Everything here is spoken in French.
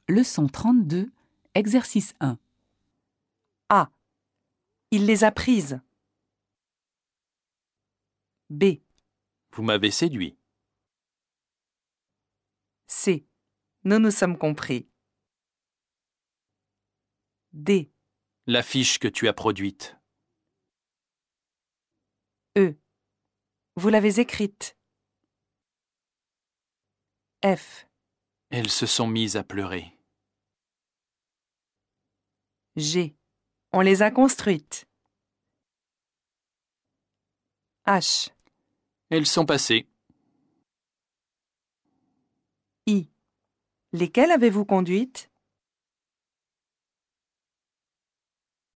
Leçon 32, exercice 1. A. Il les a prises. B. Vous m'avez séduit. C. Nous nous sommes compris. D. L'affiche que tu as produite. E. Vous l'avez écrite. F. Elles se sont mises à pleurer. G. On les a construites. H. Elles sont passées. I. Lesquelles avez-vous conduites ?